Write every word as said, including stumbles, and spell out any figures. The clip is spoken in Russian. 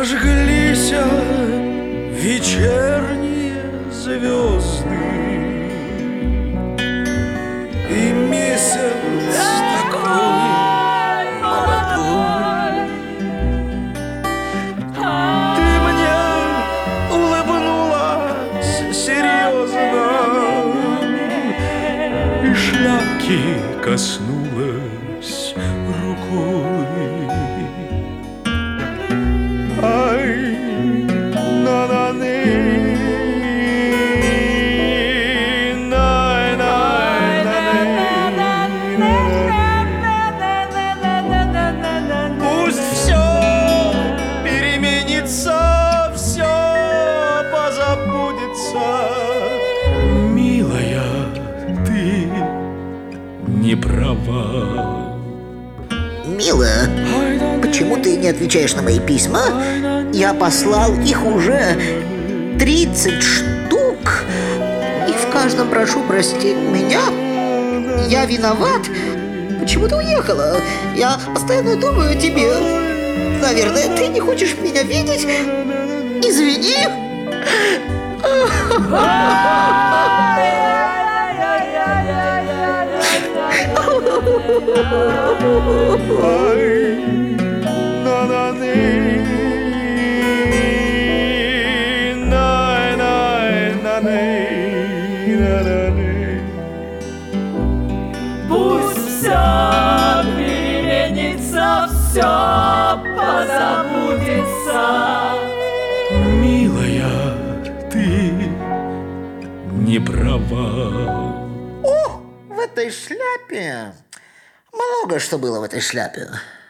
Зажглись вечерние звезды, и месяц такой молодой. Ты мне улыбнулась серьезно и шляпки коснулась рукой. Ай, на-на-ни, най-най-най-най-най. Пусть все переменится, все позабудется. Милая, ты не права. Милая, почему ты не отвечаешь на мои письма? Я послал их уже тридцать штук, и в каждом прошу простить меня. Я виноват. Почему ты уехала? Я постоянно думаю о тебе. Наверное, ты не хочешь меня видеть. Извини. Ай, на-на-ни, най-най-най-най-най. Пусть все переменится, все позабудется. Милая, ты не права. О, в этой шляпе. Много что было в этой шляпе.